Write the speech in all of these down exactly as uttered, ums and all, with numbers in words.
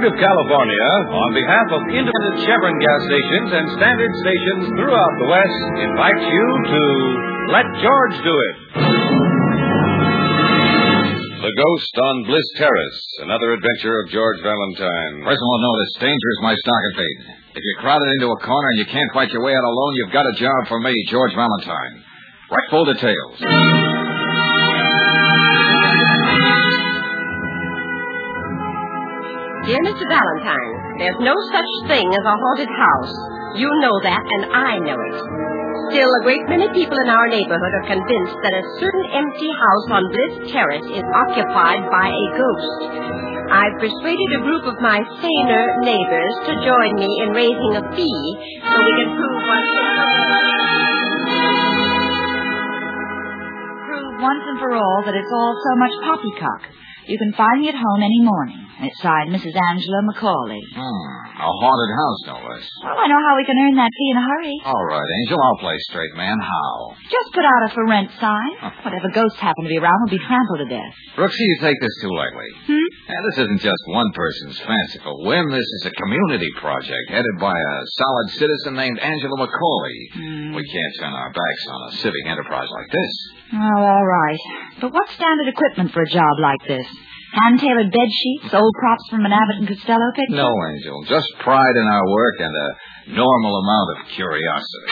State of California, on behalf of independent Chevron gas stations and standard stations throughout the West, invites you to Let George Do It. The Ghost on Bliss Terrace, another adventure of George Valentine. Personal notice, danger is my stock and fade. If you're crowded into a corner and you can't fight your way out alone, you've got a job for me, George Valentine. Right, full details. Dear Mister Valentine, there's no such thing as a haunted house. You know that, and I know it. Still, a great many people in our neighborhood are convinced that a certain empty house on Bliss Terrace is occupied by a ghost. I've persuaded a group of my saner neighbors to join me in raising a fee so we can prove once and prove once and for all that it's all so much poppycock. You can find me at home any morning. It's signed Missus Angela Macaulay. Hmm, a haunted house, no less. Well, I know how we can earn that fee in a hurry. All right, Angel, I'll play straight man. How? Just put out a for rent sign. Whatever ghosts happen to be around will be trampled to death. Brooksy, you take this too lightly. Hmm? Now, this isn't just one person's fanciful whim. This is a community project headed by a solid citizen named Angela Macaulay. Hmm. We can't turn our backs on a civic enterprise like this. Oh, all right. But what's standard equipment for a job like this? Hand-tailored bed sheets, old props from an Abbott and Costello picture? No, Angel. Just pride in our work and a normal amount of curiosity.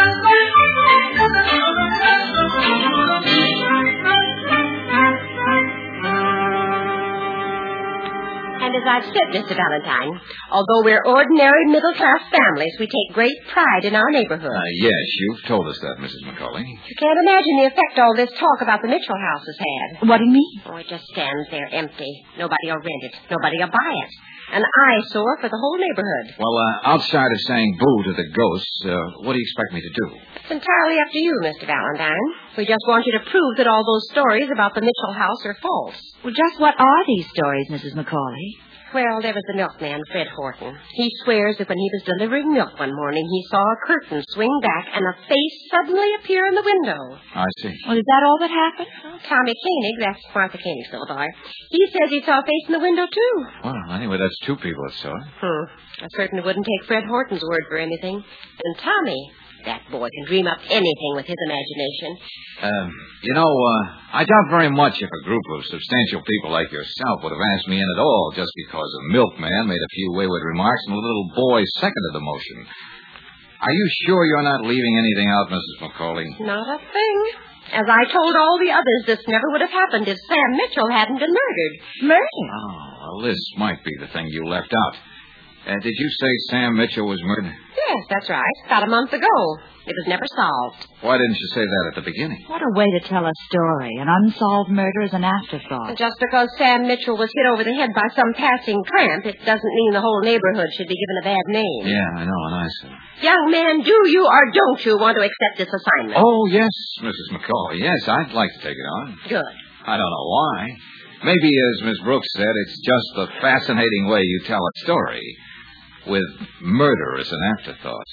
And as I've said, Mister Valentine, although we're ordinary middle-class families, we take great pride in our neighborhood. Uh, yes, you've told us that, Missus Macaulay. You can't imagine the effect all this talk about the Mitchell house has had. What do you mean? Oh, it just stands there empty. Nobody will rent it. Nobody will buy it. An eyesore for the whole neighborhood. Well, uh, outside of saying boo to the ghosts, uh, what do you expect me to do? It's entirely up to you, Mister Valentine. We just want you to prove that all those stories about the Mitchell house are false. Well, just what are these stories, Missus Macaulay? Well, there was the milkman, Fred Horton. He swears that when he was delivering milk one morning, he saw a curtain swing back and a face suddenly appear in the window. I see. Well, is that all that happened? Well, Tommy Koenig, that's Martha Koenig's little boy, he says he saw a face in the window, too. Well, anyway, that's two people that saw it. Hmm. I certainly wouldn't take Fred Horton's word for anything. And Tommy, that boy can dream up anything with his imagination. Um, you know, uh, I doubt very much if a group of substantial people like yourself would have asked me in at all just because a milkman made a few wayward remarks and a little boy seconded the motion. Are you sure you're not leaving anything out, Missus Macaulay? Not a thing. As I told all the others, this never would have happened if Sam Mitchell hadn't been murdered. Murdered? Oh, well, this might be the thing you left out. Uh, did you say Sam Mitchell was murdered? Yes, that's right. About a month ago. It was never solved. Why didn't you say that at the beginning? What a way to tell a story. An unsolved murder is an afterthought. Just because Sam Mitchell was hit over the head by some passing tramp, it doesn't mean the whole neighborhood should be given a bad name. Yeah, I know, and I see. Young man, do you or don't you want to accept this assignment? Oh, yes, Missus Macaulay. Yes, I'd like to take it on. Good. I don't know why. Maybe, as Miss Brooks said, it's just the fascinating way you tell a story, with murder as an afterthought.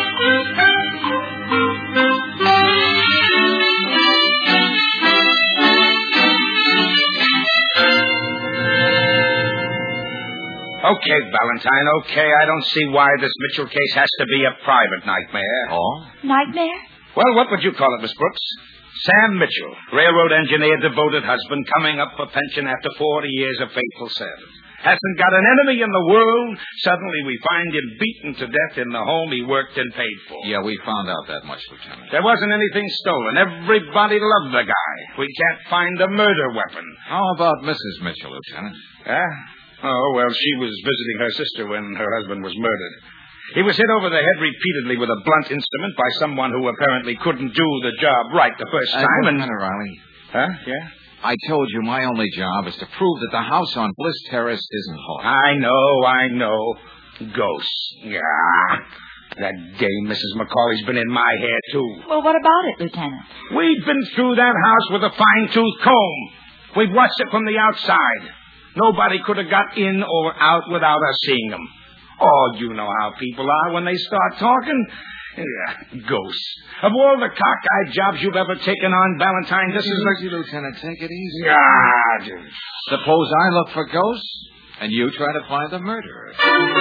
Okay, Valentine, okay. I don't see why this Mitchell case has to be a private nightmare. Oh? Nightmare? Well, what would you call it, Miss Brooks? Sam Mitchell, railroad engineer, devoted husband, coming up for pension after forty years of faithful service. Hasn't got an enemy in the world. Suddenly we find him beaten to death in the home he worked and paid for. Yeah, we found out that much, Lieutenant. There wasn't anything stolen. Everybody loved the guy. We can't find a murder weapon. How about Missus Mitchell, Lieutenant? Huh? Oh, well, she was visiting her sister when her husband was murdered. He was hit over the head repeatedly with a blunt instrument by someone who apparently couldn't do the job right the first time. Uh, and... Riley. Huh? Yeah? I told you my only job is to prove that the house on Bliss Terrace isn't haunted. I know, I know. Ghosts. Yeah. That dame Missus Macaulay's been in my hair, too. Well, what about it, Lieutenant? We've been through that house with a fine-tooth comb. We've watched it from the outside. Nobody could have got in or out without us seeing them. Oh, you know how people are when they start talking. Yeah, ghosts. Of all the cockeyed jobs you've ever taken on, Valentine, this is... Easy, Lieutenant. Take it easy. Yeah, dude. Suppose I look for ghosts, And you try to find the murderer.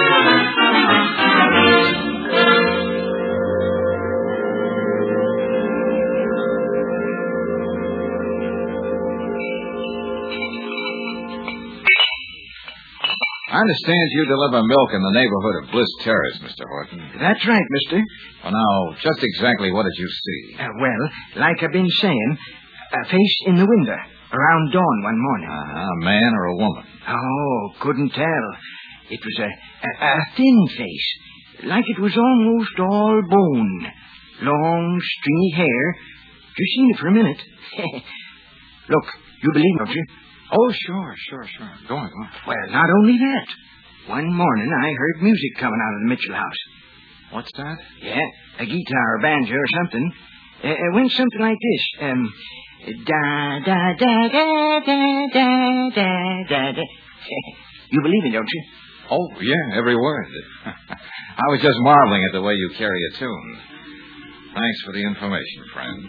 I understand you deliver milk in the neighborhood of Bliss Terrace, Mister Horton. That's right, mister. Well, now, just exactly what did you see? Uh, well, like I've been saying, a face in the window around dawn one morning. Uh-huh. A man or a woman? Oh, couldn't tell. It was a, a, a thin face, like it was almost all bone. Long, stringy hair. Just seen it for a minute. Look, you believe, don't you? Oh, sure, sure, sure. Go on, go on. Well, not only that. One morning I heard music coming out of the Mitchell house. What's that? Yeah, a guitar or banjo or something. Uh, it went something like this. Um, da da da da da da da da da. You believe it, don't you? Oh, yeah, every word. I was just marveling at the way you carry a tune. Thanks for the information, friend.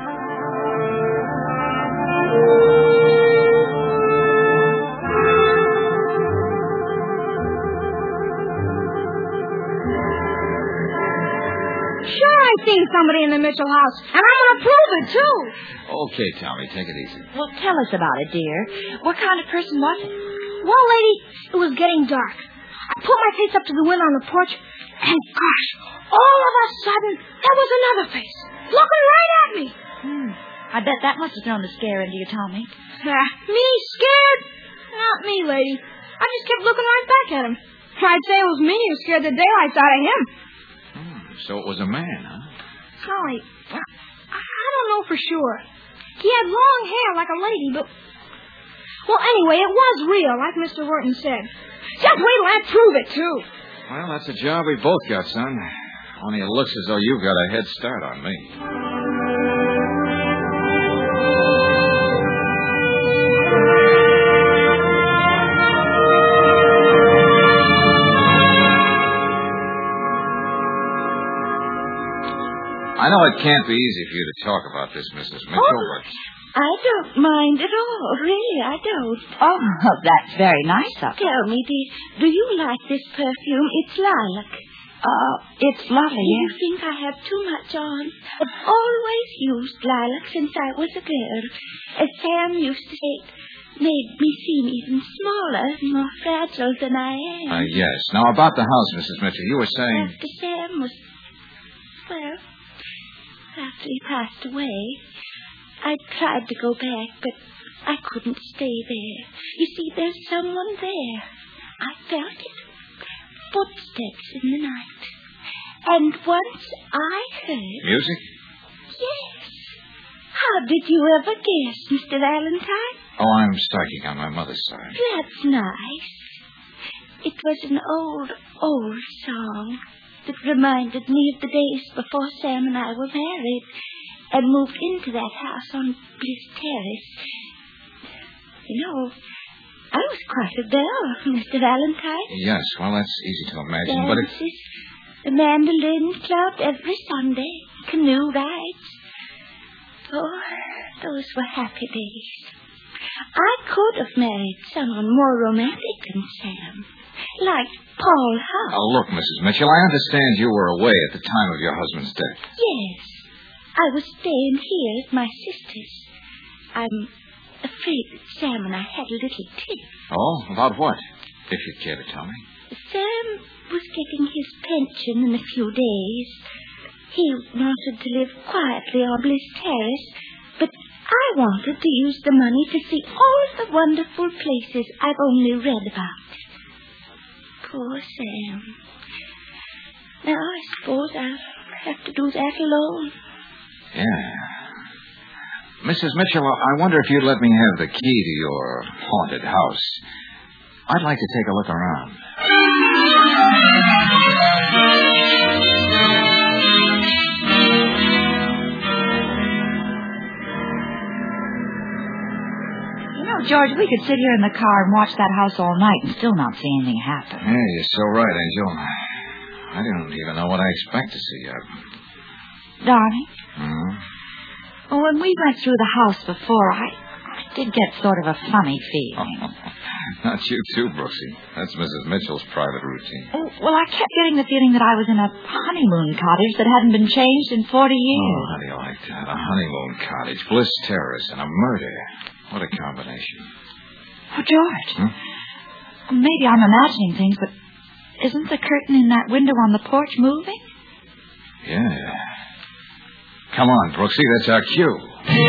Sure, I seen somebody in the Mitchell house, and I'm going to prove it, too. Okay, Tommy, take it easy. Well, tell us about it, dear. What kind of person was it? Well, lady, it was getting dark. I put my face up to the window on the porch, and gosh, all of a sudden, there was another face, looking right at me. Hmm. I bet that must have thrown a scare into you, Tommy. Uh, me scared? Not me, lady. I just kept looking right back at him. I'd say it was me who scared the daylights out of him. Hmm, so it was a man, huh? Golly, I, I don't know for sure. He had long hair like a lady, but... Well, anyway, it was real, like Mister Horton said. Just wait till I prove it, too. Well, that's a job we both got, son. Only it looks as though you've got a head start on me. I know it can't be easy for you to talk about this, Missus Mitchell, Oh, but... I don't mind at all. Really, I don't. Oh, that's very nice of you. Tell me, dear, do you like this perfume? It's lilac. Uh, it's lovely, Do you yes. think I have too much on? I've always used lilac since I was a girl. As Sam used to say, it made me seem even smaller, more fragile than I am. Uh, yes. Now, about the house, Missus Mitchell, you were saying... After Sam was, well, after he passed away, I tried to go back, but I couldn't stay there. You see, there's someone there. I felt it. Footsteps in the night. And once I heard... Music? Yes. How did you ever guess, Mister Valentine? Oh, I'm psychic on my mother's side. That's nice. It was an old, old song that reminded me of the days before Sam and I were married and moved into that house on Bliss Terrace. You know, I was quite a girl, Mister Valentine. Yes, well, that's easy to imagine, but it... Dances, the mandolin club every Sunday, canoe rides. Oh, those were happy days. I could have married someone more romantic than Sam, like Paul Howe. Oh, look, Missus Mitchell, I understand you were away at the time of your husband's death. Yes, I was staying here at my sister's. I'm afraid that Sam and I had a little tiff. Oh, about what? If you care to tell me. Sam was getting his pension in a few days. He wanted to live quietly on Bliss Terrace, but I wanted to use the money to see all the wonderful places I've only read about. Poor Sam. Now, I suppose I'll have to do that alone. Yeah. Missus Mitchell, I wonder if you'd let me have the key to your haunted house. I'd like to take a look around. You know, George, we could sit here in the car and watch that house all night and still not see anything happen. Yeah, you're so right, Angel. I don't even know what I expect to see yet. Darling, Hmm? well, when we went through the house before, I, I did get sort of a funny feeling. Not you too, Brooksy. That's Missus Mitchell's private routine. Oh, well, I kept getting the feeling that I was in a honeymoon cottage that hadn't been changed in forty years. Oh, how do you like that? A honeymoon cottage, Bliss Terrace, and a murder. What a combination. Oh, George. Hmm? Maybe I'm imagining things, but isn't the curtain in that window on the porch moving? Yeah. Come on, Brooksy, that's our cue.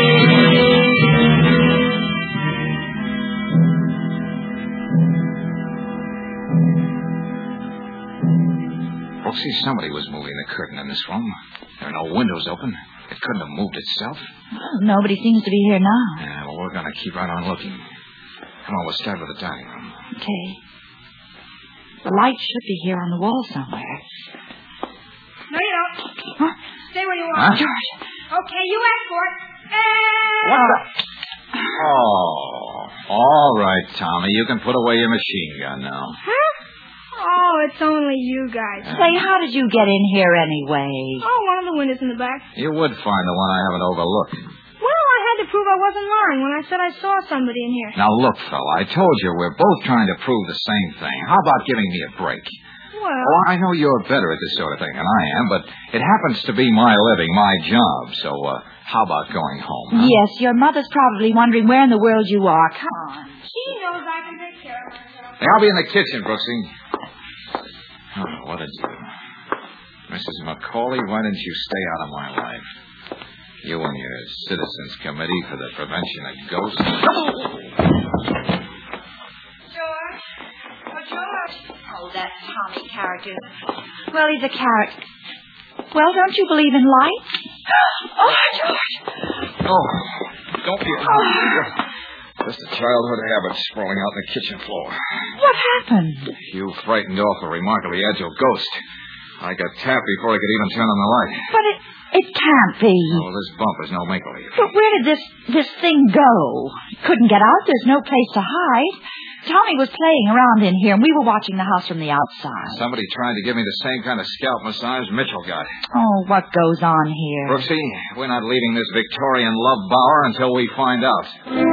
Brooksy, somebody was moving the curtain in this room. There are no windows open. It couldn't have moved itself. Well, nobody seems to be here now. Yeah, well, we're going to keep right on looking. Come on, we'll start with the dining room. Okay. The light should be here on the wall somewhere. No, you don't. Huh? Stay where you Huh? are. George. Okay, you asked for it. And... What the... Oh, all right, Tommy. You can put away your machine gun now. Huh? Oh, it's only you guys. Say, how did you get in here anyway? Oh, one of the windows in the back. You would find the one I haven't overlooked. Well, I had to prove I wasn't lying when I said I saw somebody in here. Now, look, fella, I told you we're both trying to prove the same thing. How about giving me a break? Well... Oh, I know you're better at this sort of thing than I am, but it happens to be my living, my job. So, uh, how about going home? Huh? Yes, your mother's probably wondering where in the world you are. Come on. She knows I can take care of myself. Hey, I'll be in the kitchen, Brooksy. Oh, what a deal. Missus McCauley, why didn't you stay out of my life? You and your Citizens Committee for the Prevention of Ghosts. George? Oh, George. Oh, that Tommy character. Well, he's a character. Well, don't you believe in light? Oh, George. Oh, don't be... Oh. Just a childhood habit sprawling out on the kitchen floor. What happened? You frightened off a remarkably agile ghost. I got tapped before I could even turn on the light. But it it can't be. Oh, this bump is no make-believe. But where did this this thing go? It couldn't get out. There's no place to hide. Tommy was playing around in here, and we were watching the house from the outside. Somebody trying to give me the same kind of scalp massage Mitchell got. Oh, what goes on here? Brooksy, we're not leaving this Victorian love bower until we find out.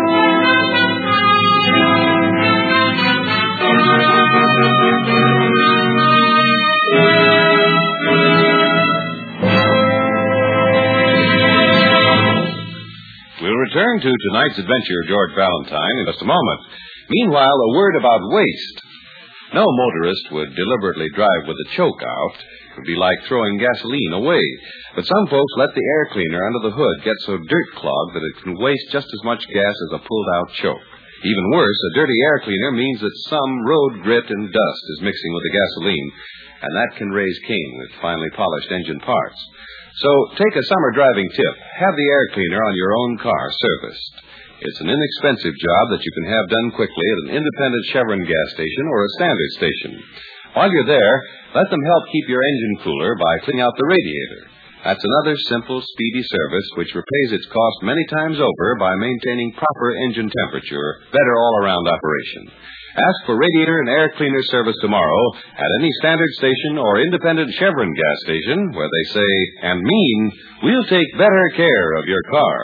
We'll return to tonight's adventure, George Valentine, in just a moment. Meanwhile, a word about waste. No motorist would deliberately drive with the choke out. It would be like throwing gasoline away. But some folks let the air cleaner under the hood get so dirt-clogged that it can waste just as much gas as a pulled-out choke. Even worse, a dirty air cleaner means that some road grit and dust is mixing with the gasoline, and that can raise Cain with finely polished engine parts. So take a summer driving tip. Have the air cleaner on your own car serviced. It's an inexpensive job that you can have done quickly at an independent Chevron gas station or a standard station. While you're there, let them help keep your engine cooler by cleaning out the radiator. That's another simple, speedy service which repays its cost many times over by maintaining proper engine temperature, better all-around operation. Ask for radiator and air cleaner service tomorrow at any standard station or independent Chevron gas station where they say and mean, we'll take better care of your car.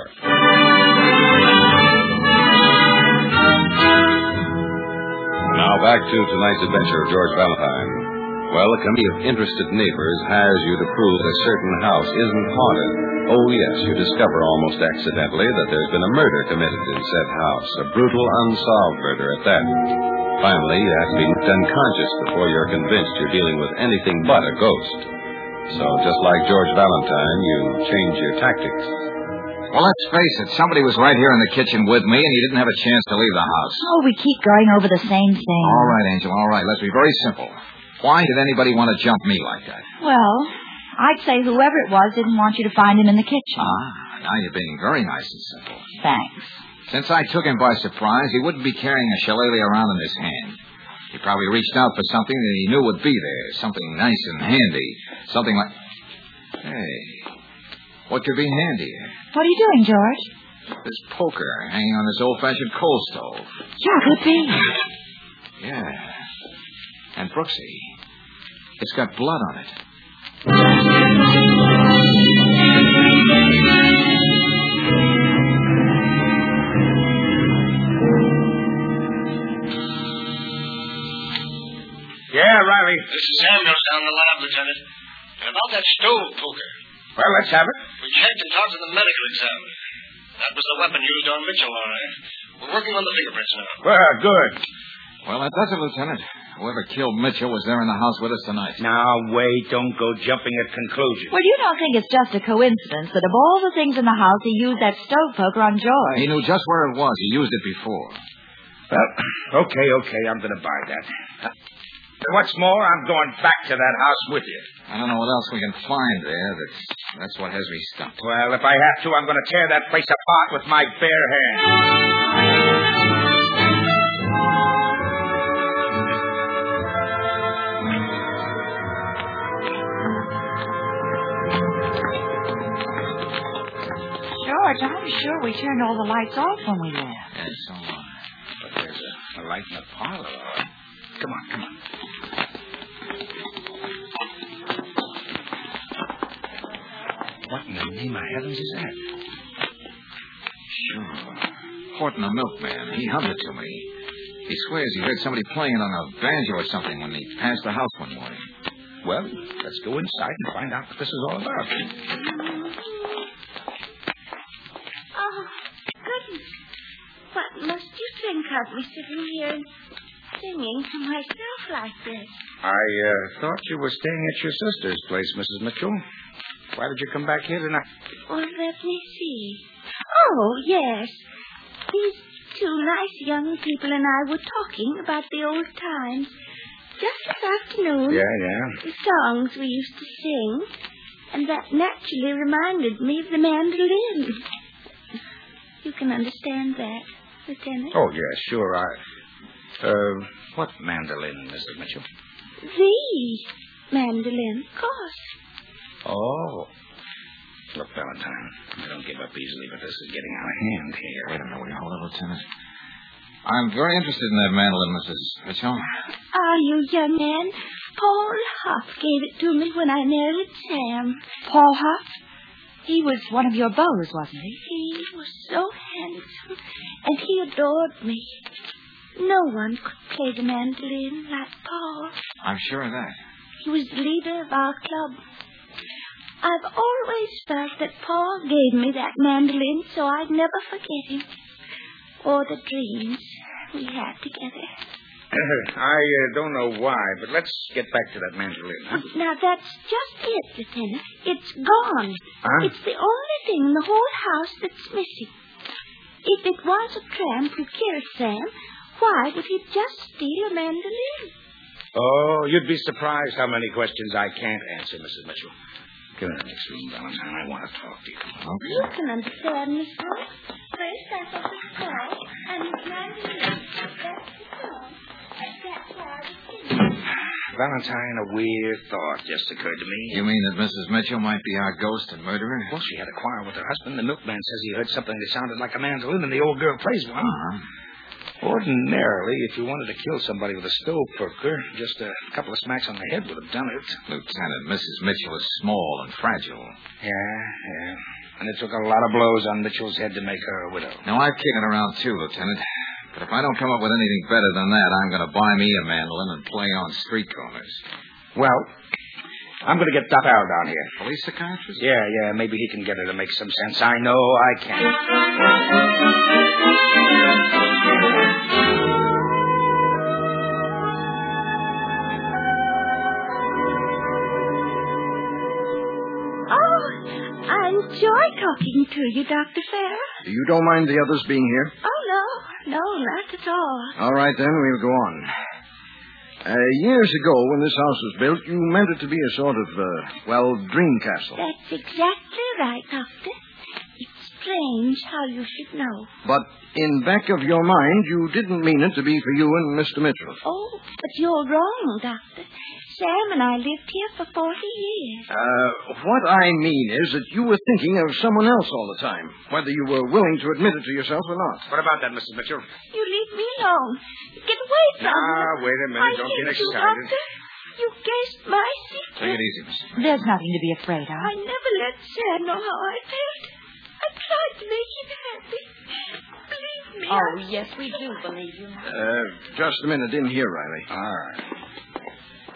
Now back to tonight's adventure of George Valentine. Well, a committee of interested neighbors hires you to prove a certain house isn't haunted. Oh, yes, you discover almost accidentally that there's been a murder committed in said house, a brutal, unsolved murder at that. Finally, you have to be knocked unconscious before you're convinced you're dealing with anything but a ghost. So, just like George Valentine, you change your tactics. Well, let's face it, somebody was right here in the kitchen with me, and he didn't have a chance to leave the house. Oh, we keep going over the same thing. All right, Angel, all right. Let's be very simple. Why did anybody want to jump me like that? Well, I'd say whoever it was didn't want you to find him in the kitchen. Ah, now you're being very nice and simple. Thanks. Since I took him by surprise, he wouldn't be carrying a shillelagh around in his hand. He probably reached out for something that he knew would be there, something nice and handy, something like... Hey, what could be handy? What are you doing, George? This poker hanging on this old-fashioned coal stove. Yeah, could be. Yeah. And Brooksy, it's got blood on it. Riley? This is Samuels down the lab, Lieutenant. And about that stove poker. Well, let's have it. We checked and talked to the medical examiner. That was the weapon used on Mitchell, all right. We're working on the fingerprints now. Well, good. Well, that does it, Lieutenant. Whoever killed Mitchell was there in the house with us tonight. Now, wait. Don't go jumping at conclusions. Well, you don't think it's just a coincidence that of all the things in the house, he used that stove poker on George? He knew just where it was. He used it before. Well, okay, okay. I'm going to buy that. What's more, I'm going back to that house with you. I don't know what else we can find there. That's, that's what has me stumped. Well, if I have to, I'm going to tear that place apart with my bare hands. George, I'm sure we turned all the lights off when we left. Yes, so am I. But there's a, a light in the parlor. Come on, come on. What in the name of heavens is that? Sure. Horton, the milkman. He hummed it to me. He swears he heard somebody playing on a banjo or something when he passed the house one morning. Well, let's go inside and find out what this is all about. Oh, goodness. What must you think of me sitting here and singing to myself like this? I uh, thought you were staying at your sister's place, Missus Mitchell. Why did you come back here tonight? Well, let me see. Oh, yes. These two nice young people and I were talking about the old times. Just this afternoon. Yeah, yeah. The songs we used to sing. And that naturally reminded me of the mandolin. You can understand that, Lieutenant? Oh, yeah, sure. I. Uh, what mandolin, Missus Mitchell? The mandolin, of course. Oh. Look, Valentine, I don't give up easily, but this is getting out of hand here. Wait a minute, will you hold it, Lieutenant? I'm very interested in that mandolin, Missus Mitchell. Are you, young man? Paul Huff gave it to me when I married Sam. Paul Huff? He was one of your beaux, wasn't he? He was so handsome, and he adored me. No one could play the mandolin like Paul. I'm sure of that. He was the leader of our club. I've always felt that Paul gave me that mandolin so I'd never forget him. Or the dreams we had together. I uh, don't know why, but let's get back to that mandolin. Huh? Now, that's just it, Lieutenant. It's gone. Huh? It's the only thing in the whole house that's missing. If it was a tramp who killed Sam, why did he just steal a mandolin? Oh, you'd be surprised how many questions I can't answer, Missus Mitchell. Come in the next room, Valentine. I want to talk to you. Okay. You can understand, Miss Brooks. First I thought it was Paul, and his mandolin. That's the song. That's why I was singing. Valentine, a weird thought just occurred to me. You mean that Missus Mitchell might be our ghost and murderer? Well, she had a quarrel with her husband. The milkman says he heard something that sounded like a mandolin, and the old girl plays one. Uh-huh. Ordinarily, if you wanted to kill somebody with a stove poker, just a couple of smacks on the head would have done it. Lieutenant, Missus Mitchell is small and fragile. Yeah, yeah. And it took a lot of blows on Mitchell's head to make her a widow. Now, I've kicked it around, too, Lieutenant. But if I don't come up with anything better than that, I'm going to buy me a mandolin and play on street corners. Well, I'm going to get Doc Al down here. Police psychiatrist? Yeah, yeah. Maybe he can get her to make some sense. I know I can. I enjoy talking to you, Doctor Farrell. You don't mind the others being here? Oh, no. No, not at all. All right, then, we'll go on. Uh, years ago, when this house was built, you meant it to be a sort of, uh, well, dream castle. That's exactly right, Doctor. It's strange how you should know. But in back of your mind, you didn't mean it to be for you and Mister Mitchell. Oh, but you're wrong, Doctor. Sam and I lived here for forty years. Uh, what I mean is that you were thinking of someone else all the time, whether you were willing to admit it to yourself or not. What about that, Missus Mitchell? You leave me alone. Get away from me. Ah, wait a minute. I Don't hate get you, excited. Doctor. You guessed my secret. Take it easy, Missus There's nothing to be afraid of. I never let Sam know how I felt. I tried to make him happy. Believe me. Oh, I... yes, we do believe you. Uh, just a minute in here, Riley. All right.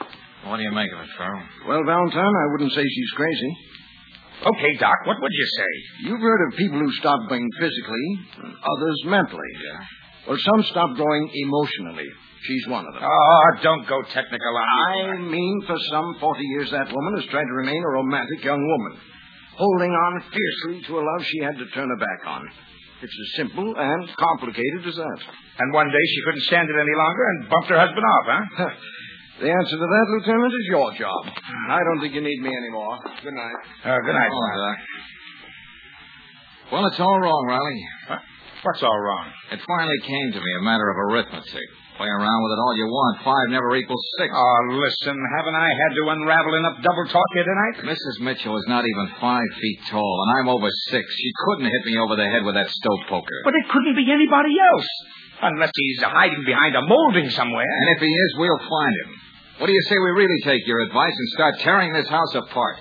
What do you make of it, Farrell? Well, Valentine, I wouldn't say she's crazy. Okay, Doc, what would you say? You've heard of people who stop growing physically, and others mentally. Yeah. Well, some stop growing emotionally. She's one of them. Oh, don't go technical on I mean, for some forty years, that woman has tried to remain a romantic young woman, holding on fiercely to a love she had to turn her back on. It's as simple and complicated as that. And one day she couldn't stand it any longer and bumped her husband off, huh? The answer to that, Lieutenant, is your job. I don't think you need me anymore. Good night. Uh, good night, Oh, Doc. Doc. Well, it's all wrong, Riley. Huh? What's all wrong? It finally came to me, a matter of arithmetic. Play around with it all you want. Five never equals six. Oh, listen, haven't I had to unravel enough double talk here tonight? Missus Mitchell is not even five feet tall, and I'm over six. She couldn't hit me over the head with that stove poker. But it couldn't be anybody else. Unless he's hiding behind a molding somewhere. And if he is, we'll find him. What do you say we really take your advice and start tearing this house apart?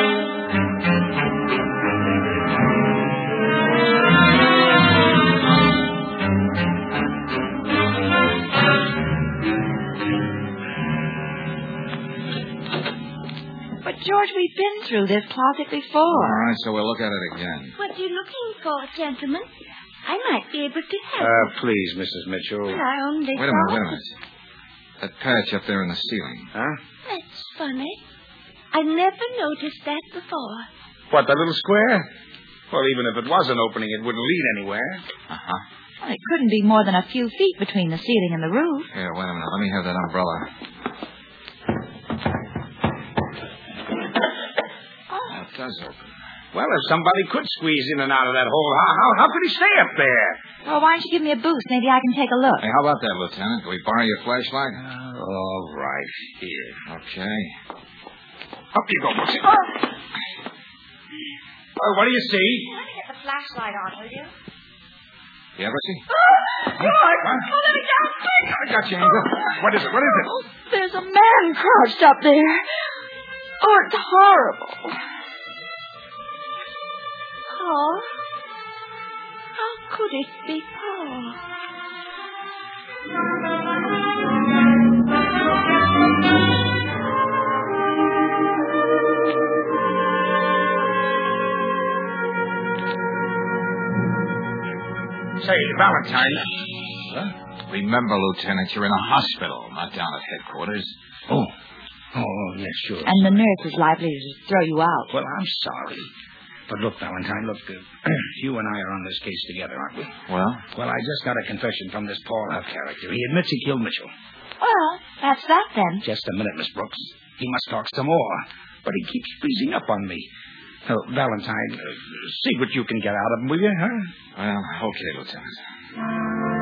But, George, we've been through this closet before. All right, so we'll look at it again. What are you looking for, gentlemen? I might be able to help. Uh, please, Missus Mitchell. But I only Wait a minute, wait a minute. That patch up there in the ceiling. Huh? That's funny. I never noticed that before. What, that little square? Well, even if it was an opening, it wouldn't lead anywhere. Uh-huh. Well, it couldn't be more than a few feet between the ceiling and the roof. Here, wait a minute. Let me have that umbrella. Oh. That does open. Well, if somebody could squeeze in and out of that hole, how, how, how could he stay up there? Well, why don't you give me a boost? Maybe I can take a look. Hey, how about that, Lieutenant? Can we borrow your flashlight? Uh, all right, here. Okay. Up you go, Brooksy. Oh. Well, what do you see? Let me get the flashlight on, will you? You ever see? Oh, George! Huh? Oh, let me down, quick! I got you, Angel. What is it? What is it? Oh, there's a man crouched up there. Oh, it's horrible. Paul? How could it be Paul? Say, Valentine. Huh? Remember, Lieutenant, you're in a hospital, not down at headquarters. Oh. Oh, yes, sure. And the nurse is likely to throw you out. Well, I'm sorry. But look, Valentine, look, uh, you and I are on this case together, aren't we? Well? Well, I just got a confession from this Paul Huff character. He admits he killed Mitchell. Well, that's that then. Just a minute, Miss Brooks. He must talk some more. But he keeps freezing up on me. So, Valentine, uh, see what you can get out of him, will you, huh? Well, okay, Lieutenant.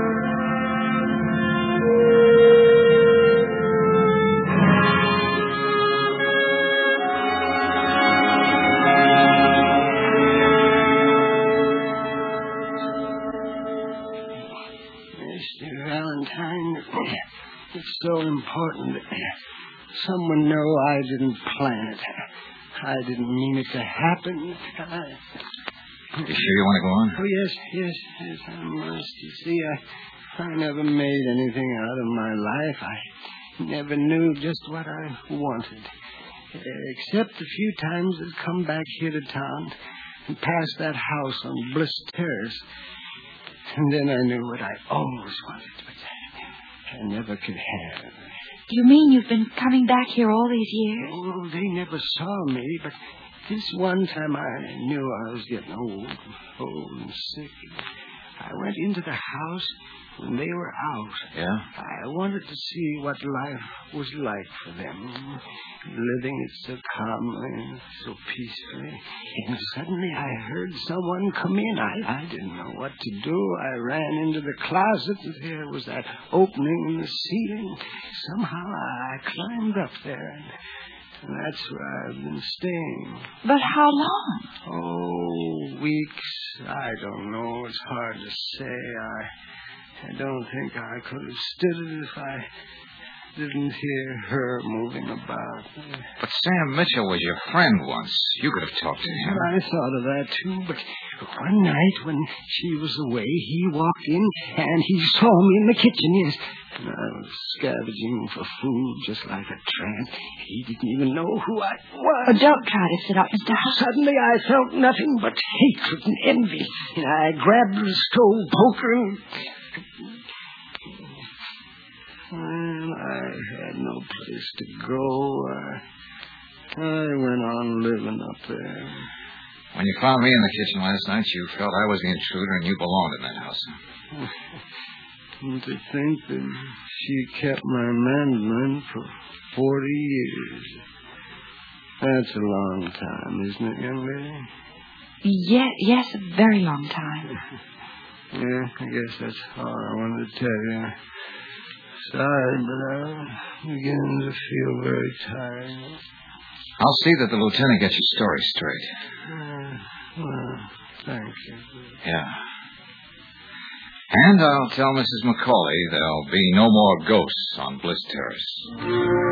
Mister Valentine, it's so important that someone know I didn't plan it. I didn't mean it to happen. I... You sure you want to go on? Oh, yes, yes, yes, I must. You see, I, I never made anything out of my life. I never knew just what I wanted. Except a few times I'd come back here to town and pass that house on Bliss Terrace. And then I knew what I always wanted, but I never could have. You mean you've been coming back here all these years? Oh, they never saw me, but this one time I knew I was getting old, old and sick. I went into the house when they were out. Yeah? I wanted to see what life was like for them, living it so calmly, so peacefully. And suddenly I heard someone come in. I, I didn't know what to do. I ran into the closet, and there was that opening in the ceiling. Somehow I climbed up there, and, and that's where I've been staying. But how long? Oh, weeks. I don't know. It's hard to say. I... I don't think I could have stood it if I didn't hear her moving about. But Sam Mitchell was your friend once. You could have talked to him. I thought of that, too, but one night when she was away, he walked in and he saw me in the kitchen, yes. And I was scavenging for food just like a tramp. He didn't even know who I was. Oh, don't try to sit up, Mister Huff. Suddenly I felt nothing but hatred and envy. And I grabbed the stove poker and... Well, I had no place to go. I, I went on living up there. When you found me in the kitchen last night, you felt I was the intruder and you belonged in that house. And to think that she kept my mandolin for forty years. That's a long time, isn't it, young lady? Yeah, yes, a very long time. Yeah, I guess that's all I wanted to tell you. Sorry, but I'm beginning to feel very tired. I'll see that the lieutenant gets your story straight. Uh, well, thank you. Yeah. And I'll tell Missus Macaulay there'll be no more ghosts on Bliss Terrace.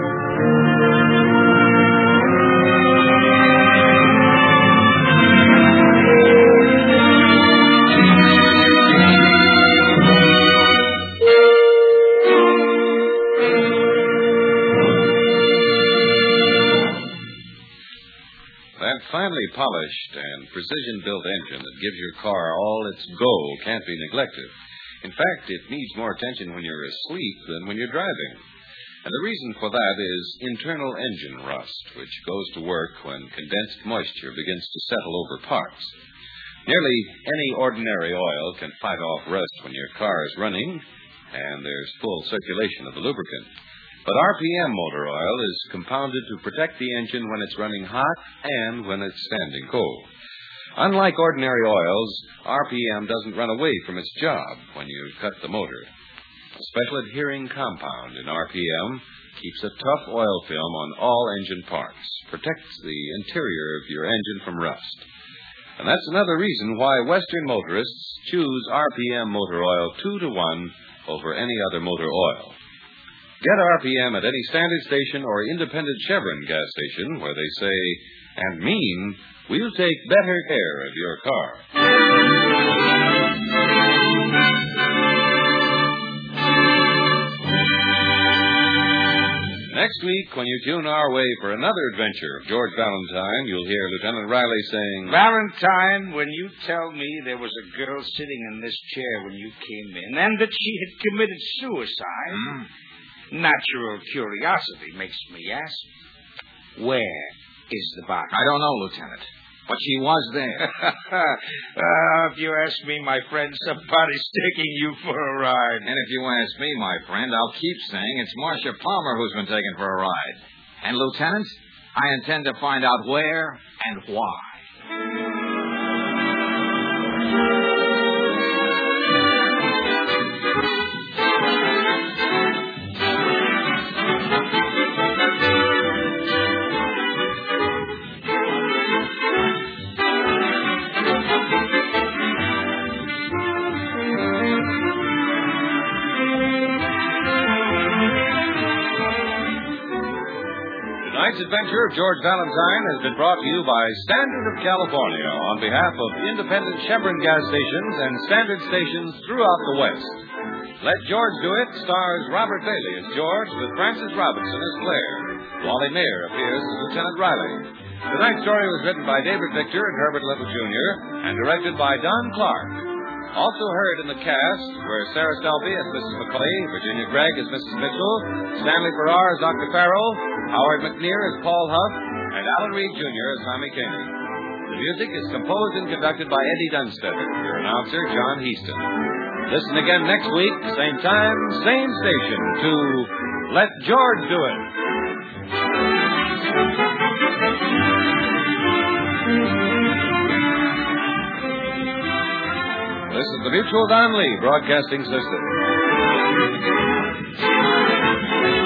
That finely polished and precision-built engine that gives your car all its go can't be neglected. In fact, it needs more attention when you're asleep than when you're driving. And the reason for that is internal engine rust, which goes to work when condensed moisture begins to settle over parts. Nearly any ordinary oil can fight off rust when your car is running and there's full circulation of the lubricant. But R P M motor oil is compounded to protect the engine when it's running hot and when it's standing cold. Unlike ordinary oils, R P M doesn't run away from its job when you cut the motor. A special adhering compound in R P M keeps a tough oil film on all engine parts, protects the interior of your engine from rust. And that's another reason why Western motorists choose R P M motor oil two to one over any other motor oil. Get R P M at any standard station or independent Chevron gas station where they say and mean, we'll take better care of your car. Next week, when you tune our way for another adventure of George Valentine, you'll hear Lieutenant Riley saying, Valentine, when you tell me there was a girl sitting in this chair when you came in and that she had committed suicide... Hmm? Natural curiosity makes me ask, where is the body? I don't know, Lieutenant. But she was there. uh, if you ask me, my friend, somebody's taking you for a ride. And if you ask me, my friend, I'll keep saying it's Marcia Palmer who's been taken for a ride. And, Lieutenant, I intend to find out where and why. Tonight's adventure of George Valentine has been brought to you by Standard of California on behalf of independent Chevron gas stations and Standard stations throughout the West. Let George Do It stars Robert Bailey as George with Francis Robinson as Claire. Wally Mayer appears as Lieutenant Riley. Tonight's story was written by David Victor and Herbert Little Junior and directed by Don Clark. Also heard in the cast were Sarah Stelby as Missus McClay, Virginia Gregg as Missus Mitchell, Stanley Farrar as Doctor Farrell, Howard McNear as Paul Huff, and Alan Reed Junior as Tommy Koenig. The music is composed and conducted by Eddie Dunstetter, your announcer, John Heaston. Listen again next week, same time, same station, to Let George Do It. This is the Mutual Don Lee Broadcasting System.